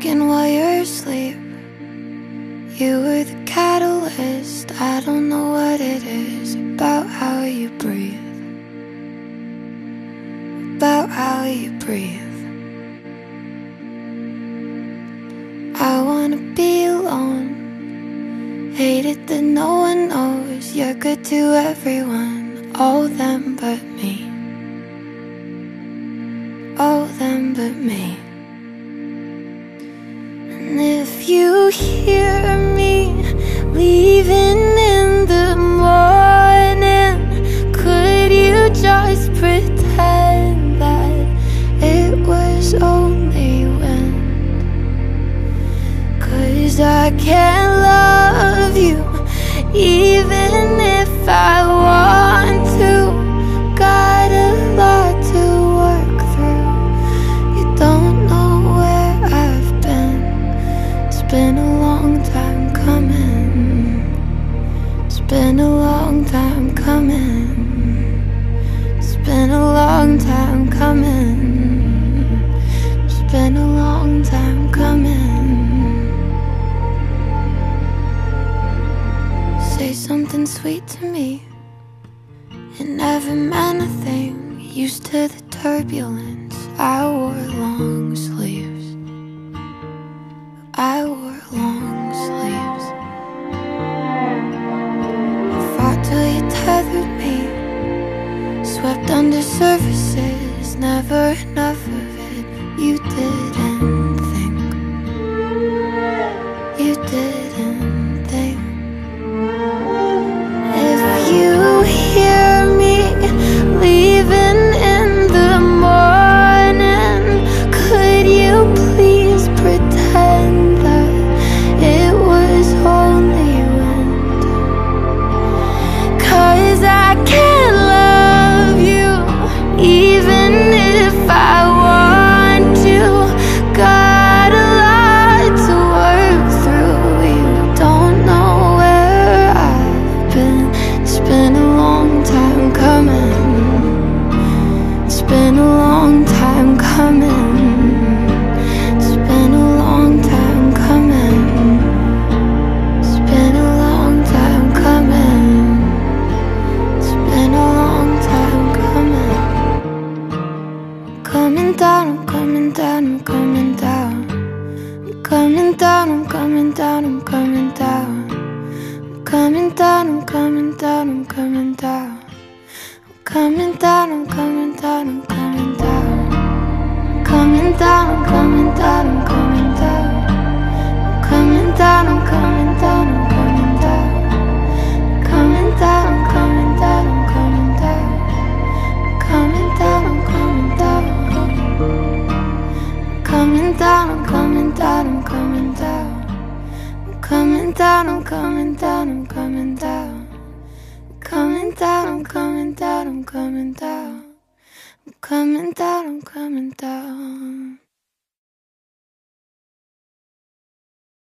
working while you're asleep. You were the catalyst. I don't know what it is about how you breathe, about how you breathe. I wanna be alone. Hate it that no one knows you're good to everyone, all them but me, all them but me. And if you hear me leaving in the morning, could you just pretend that it was only wind? 'Cause I can't love you even if I want to. Got a lot to work through. You don't know where I've been. It's been a long time coming. It's been a long time coming. It's been a long time coming. It's been a long time coming. Say something sweet to me. It never meant a thing. Used to the turbulence. I wore long sleeves. I wore long sleeves. I fought till you tethered me. Swept under surfaces. Never enough of it. You didn't think. You didn't think. If you hear me leaving in the morning, could you please pretend that it was only wind? 'Cause I can't love you even if I want to. Got a lot to work through. You don't know where I've been. It's been a long time coming. It's been a long time coming. It's been a long time coming. It's been a long time coming. It's been a long time coming. Coming down, I'm coming down, I'm coming down. I'm coming down, I'm coming down, I'm coming down. I'm coming down, I'm coming down, I'm coming down. I'm coming down, I'm coming down, I'm coming down. I'm coming down, I'm coming down, I'm coming down. I'm coming down, I'm coming down, I'm coming down. I'm coming down, I'm coming down, I'm coming down. I'm coming down, I'm coming down, I'm coming down. I'm coming down, I'm coming down, I'm coming down. I'm coming down, I'm coming down, I'm coming down. I'm coming down, I'm coming down, I'm coming down. I'm coming down, I'm coming down.